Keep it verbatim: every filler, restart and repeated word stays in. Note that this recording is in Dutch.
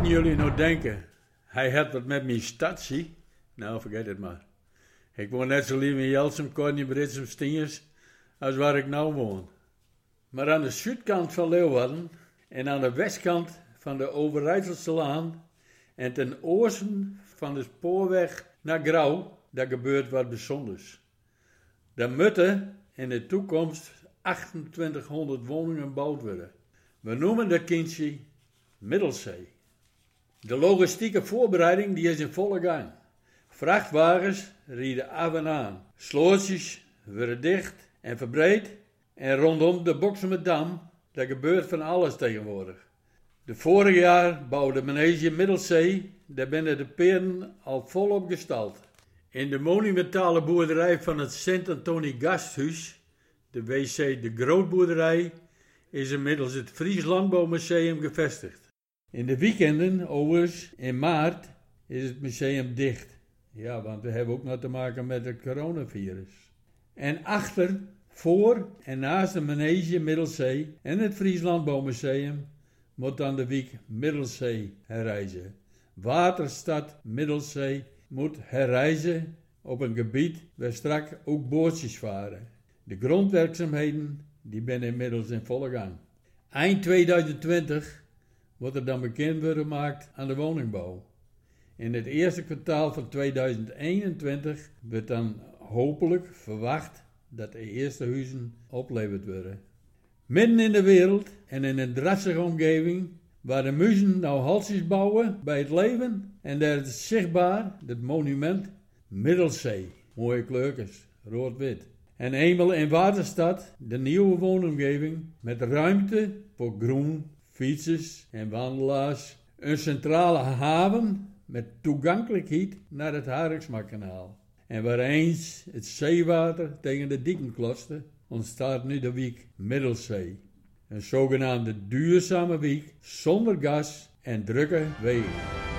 Mochten jullie nou denken, hij had wat met mijn statie? Nou, vergeet het maar. Ik woon net zo lief in Jelsum, Kornje, Britsum, Stiengers, als waar ik nou woon. Maar aan de zuidkant van Leeuwarden en aan de westkant van de Overijsselselaan en ten oosten van de spoorweg naar Grauw, daar gebeurt wat bijzonders. Daar moeten in de toekomst achtentwintighonderd woningen gebouwd worden. We noemen dat kindje Middelzee. De logistieke voorbereiding die is in volle gang. Vrachtwagens rijden af en aan. Slootjes worden dicht en verbreed. En rondom de Boksummerdam, daar gebeurt van alles tegenwoordig. De vorige jaar bouwde Manege Middelzee, daar binnen de peren al volop gestald. In de monumentale boerderij van het Sint-Antonie Gasthuis, de W C de Grootboerderij, is inmiddels het Fries Landbouwmuseum gevestigd. In de weekenden, overigens, in maart, is het museum dicht. Ja, want we hebben ook nog te maken met het coronavirus. En achter, voor en naast de Manege Middelzee en het Fries Landbouwmuseum moet dan de wiek Middelzee herreizen. Waterstad Middelzee moet herreizen op een gebied waar straks ook bootjes varen. De grondwerkzaamheden die zijn inmiddels in volle gang. Eind tweeduizend twintig wordt er dan bekend worden gemaakt aan de woningbouw. In het eerste kwartaal van tweeduizend eenentwintig wordt dan hopelijk verwacht dat de eerste huizen opleverd worden. Midden in de wereld en in een drassige omgeving waar de muzen nou halsjes bouwen bij het leven en daar is zichtbaar het monument Middelzee. Mooie kleurtjes, rood-wit. En eenmaal in Waterstad de nieuwe woonomgeving met ruimte voor groen, fietsers en wandelaars. Een centrale haven met toegankelijkheid naar het Hariksmakanaal. En waar eens het zeewater tegen de dieken klotste, ontstaat nu de wiek Middelzee. Een zogenaamde duurzame wiek zonder gas en drukke wegen.